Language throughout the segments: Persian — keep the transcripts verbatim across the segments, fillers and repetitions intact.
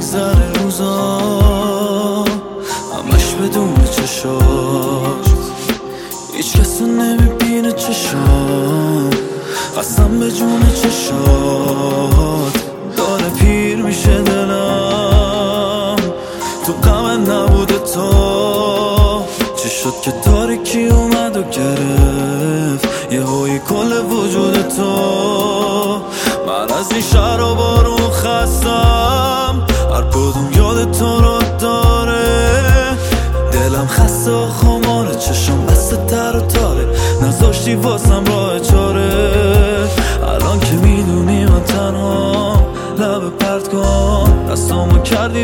میگذره روزا همش بدون چشات، هیچ کسو نمیبینه چشام، قسم به جون چشات داره پیر میشه دلم، تو غم نبوده تو چی شد که تاریکی اومد و گرفت یه هایی کل وجود تو. من از این شهر و بارون خستم، هر کدوم یاد تو رو داره، دلم خسته و خماره، چشم بسته تر و تاره، نذاشتی واسم راه چاره. الان که میدونی من تنها لب پرت کن، دستامو کردی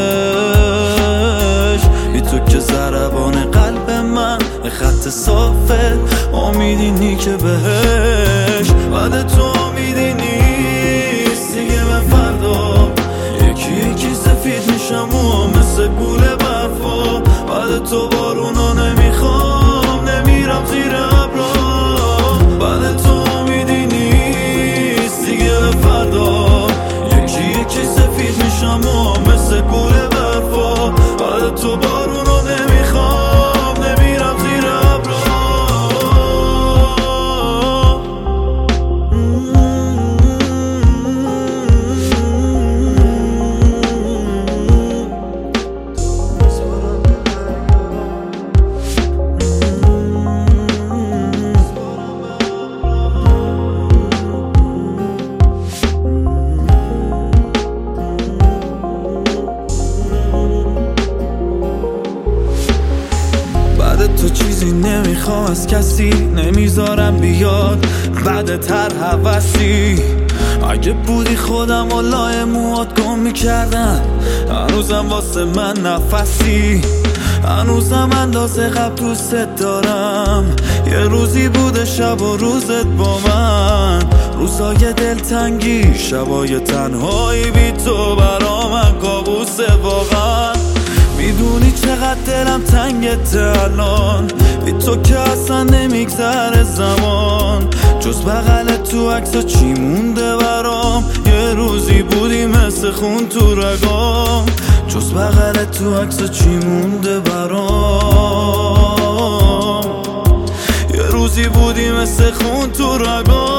ولش، بی تو که ضربان قلب من یه خط صافه، امیدینی که بهش بعد تو امیدی نیست دیگه. من فردا یکی یکی سفید میشم و مثل گوله برفا، بعد تو بارونا نمیخوام، نمیرم زیر ابرا، بعد تو امیدی نیست دیگه. به فردا یکی یکی سفید میشم و مثل گوله برفا، بعد تو بارونا نمیخوام، نمیرم زیر ابرا. تو چیزی نمیخوام از کسی، نمیذارم بیاد بعد تر حوثی. اگه بودی خودم و لای موات گم میکردم، هنوزم واسه من نفسی، هنوزم اندازه قبل دوست دارم. یه روزی بوده شب و روزت با من، روزای دلتنگی، شبای تنهایی بی تو برا من کابوسه واقعا. میدونی چقدر دلم تنگت الان، بی تو که اصلا نمیگذره زمان، جز بغل تو عکسا چی مونده برام. یه روزی بودی مثل خون تو رگام، جز بغل تو عکسا چی مونده برام. یه روزی بودی مثل خون تو رگام.